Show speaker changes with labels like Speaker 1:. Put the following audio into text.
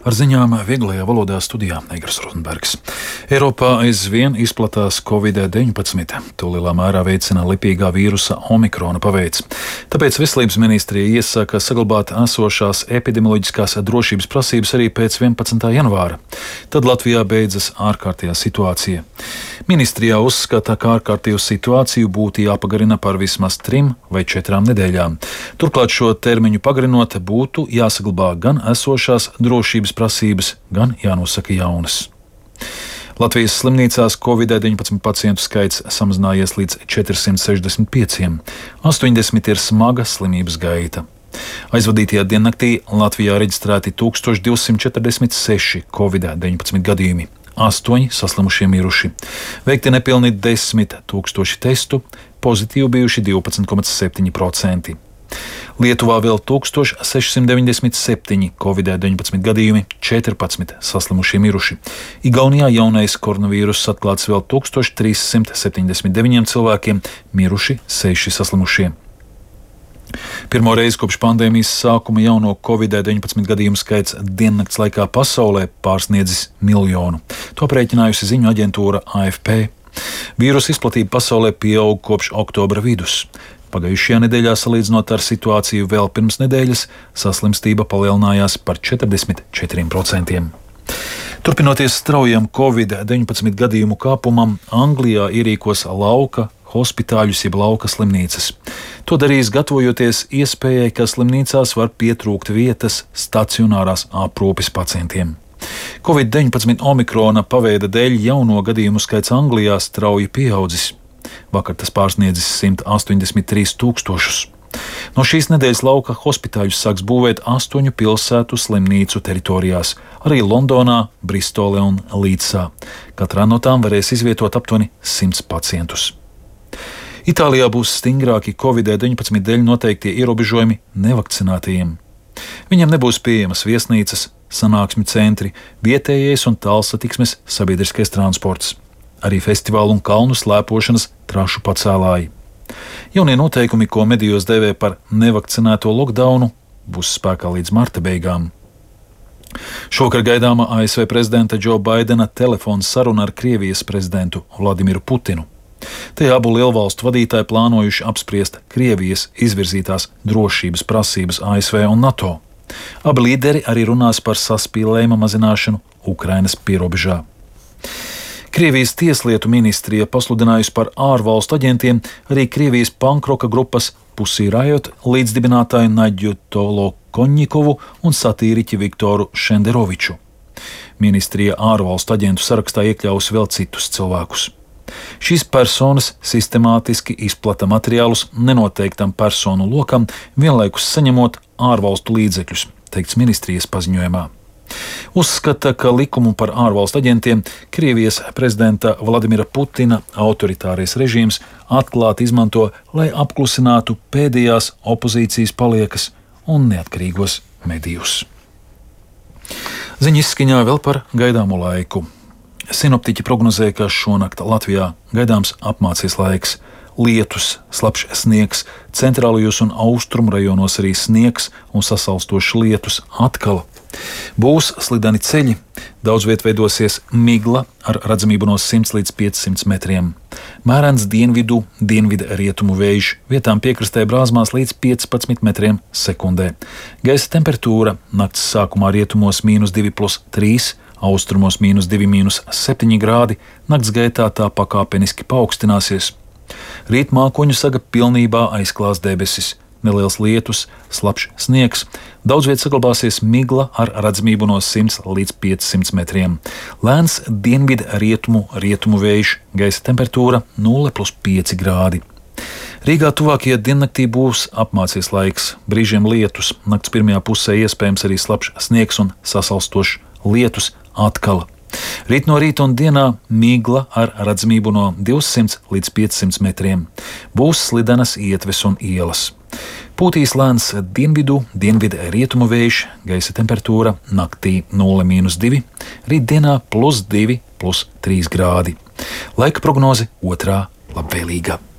Speaker 1: Ar ziņām vieglajā valodā studijā Eigars Rozenbergs. Eiropā aizvien izplatās Covid-19. To lielā mērā veicina lipīgā vīrusa Omikrona paveids. Tāpēc Veselības ministrija iesaka saglabāt esošās epidemioloģiskās drošības prasības arī pēc 11. janvāra. Tad Latvijā beidzas ārkārtējā situācija. Ministrijā uzskata, ka ārkārtējo situāciju būtu jāpagarina par vismaz 3 vai 4 nedēļām. Turklāt šo termiņu pagarinot būtu jāsaglabā gan esošās drošības prasības, gan jānosaka jaunas. Latvijas slimnīcās Covid-19 pacientu skaits samazinājies līdz 465. 80 ir smaga slimības gaita. Aizvadītajā diennaktī Latvijā reģistrēti 1246 Covid-19 gadījumi. 8 saslimušie miruši. Veikti nepilni 10 000 testu, pozitīvi bijuši 12,7%. Lietuvā vēl 1697 Covid-19 gadījumi, 14 saslimušie miruši. Igaunijā jaunais koronavīruss atklāts vēl 1379 cilvēkiem, miruši 6 saslimušie. Pirmo reizi kopš pandēmijas sākuma jauno Covid-19 gadījumu skaits diennakts laikā pasaulē pārsniedzis 1 000 000. To aprēķinājusi ziņu aģentūra AFP. Vīrusa izplatība pasaulē pieaug kopš oktobra vidus. Pagājušajā nedēļā, salīdzinot ar situāciju vēl pirms nedēļas, saslimstība palielinājās par 44%. Turpinoties straujam Covid-19 gadījumu kāpumam, Anglijā ierīkos lauka hospitāļus jeb lauka slimnīcas. To darīs gatavojoties iespējai, ka slimnīcās var pietrūkt vietas stacionārās aprūpes pacientiem. Covid-19 Omikrona paveida dēļ jauno gadījumu skaits Anglijā strauji pieaudzis. Vakar tas pārsniedzis 183 000. No šīs nedēļas lauka hospitāļus sāks būvēt 8 pilsētu slimnīcu teritorijās, arī Londonā, Bristolē un Līdsā. Katrā no tām varēs izvietot aptuveni 100 pacientus. Itālijā būs stingrāki Covid-19 dēļ noteiktie ierobežojumi nevakcinētajiem. Viņiem nebūs pieejamas viesnīcas, sanāksmi centri, vietējais un tālsatiksmes sabiedriskais transports. Arī festivālu un kalnu slēpošanas trašu pacēlāji. Jaunie noteikumi, ko medijos dēvē par nevakcinēto lockdownu, būs spēkā līdz marta beigām. Šovakar gaidāma ASV prezidenta Džo Baidena telefona saruna ar Krievijas prezidentu Vladimiru Putinu. Te abu lielvalstu vadītāji plānojuši apspriest Krievijas izvirzītās drošības prasības ASV un NATO. Abi līderi arī runās par saspīlējuma mazināšanu Ukrainas pierobežā. Krievijas tieslietu ministrija pasludinājusi par ārvalstu aģentiem arī Krievijas pankroka grupas Pussy Riot līdzdibinātāju Naģu Tolokonņikovu un satīriķi Viktoru Šenderoviču. Ministrija ārvalstu aģentu sarakstā iekļausi vēl citus cilvēkus. Šīs personas sistemātiski izplata materiālus nenoteiktam personu lokam, vienlaikus saņemot ārvalstu līdzekļus, teikts ministrijas paziņojumā. Uzskata, ka likumu par ārvalstu aģentiem Krievijas prezidenta Vladimira Putina autoritārais režīms atklāti izmanto, lai apklusinātu pēdējās opozīcijas paliekas un neatkarīgos medijus. Ziņu izskaņā vēl par gaidāmo laiku. Sinoptiķi prognozē, ka šonakt Latvijā gaidāms apmācies laiks. Lietus, slapjš sniegs, centrālajos un austrumu rajonos arī sniegs un sasalstošs lietus atkal. Būs slideni ceļi, daudz viet veidosies migla ar redzamību no 100 līdz 500 metriem. Mērens dienvidu rietumu vējš, vietām piekrastē brāzmās līdz 15 metriem sekundē. Gaisa temperatūra nakts sākumā rietumos -2+3, austrumos -2–7 grādi, nakts gaitā tā pakāpeniski paaugstināsies. Rīt mākoņu saga pilnībā aizklās debesis. Neliels lietus, slapjš sniegs, daudz viet saglabāsies migla ar redzamību no 100 līdz 500 metriem. Lēns dienvidu rietumu vējš, gaisa temperatūra 0+5 grādi. Rīgā tuvākajā diennaktī būs apmācies laiks, brīžiem lietus, nakts pirmajā pusē iespējams arī slapjš sniegs un sasalstošs lietus atkal. Rīt no rīta un dienā migla ar redzamību no 200 līdz 500 metriem. Būs slidenas ietves un ielas. Pūtīs lēns dienvidu rietumu vējš, gaisa temperatūra naktī 0–2, rītdienā +2–3 grādi. Laika prognoze otrā labvēlīga.